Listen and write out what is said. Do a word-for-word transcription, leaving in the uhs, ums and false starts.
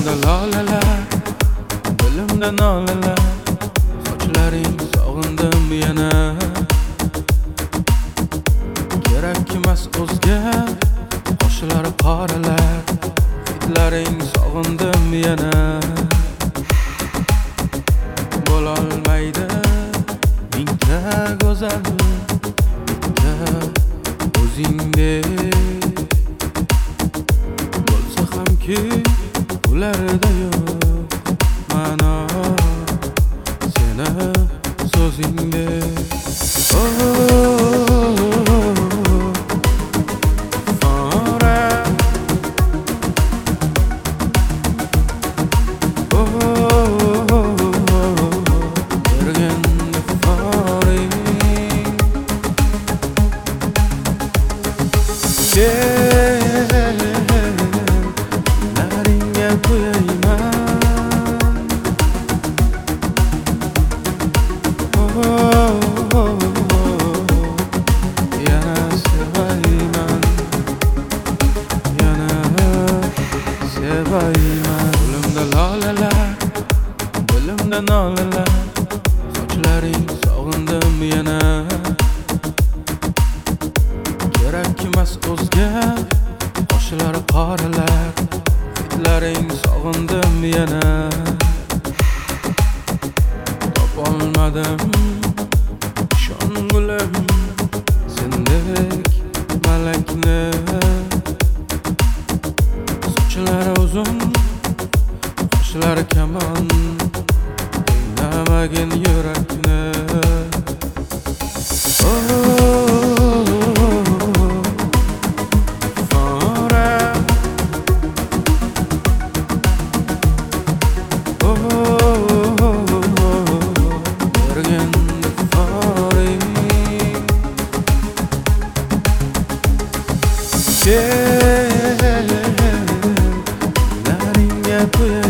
Qo'limda lolalar, dilimda nolalar, sochlaring sog'indim yana. Kerak emas o'zga qoshlari qoralar, hidlaring sog'indim yana. Bo'lolmaydi mingta go'zal, bitta o'zingdek bo'lsa hamki ularda yo'q ma'no seni so'zingdek. Naringga qo'yayman, yana sevayman, yana sevayman. Qo'limda lolalar, dilimda nolalar, sochlaring sog'indim yana. Kerak emas o'zga qoshlari qoralar, hidlaring sog'indim yana. Topolmadim ishongulim sendek malakni. Sochlari uzun, qoshlari kamon, qiynamagin yurakni. Naringga qo'yayman.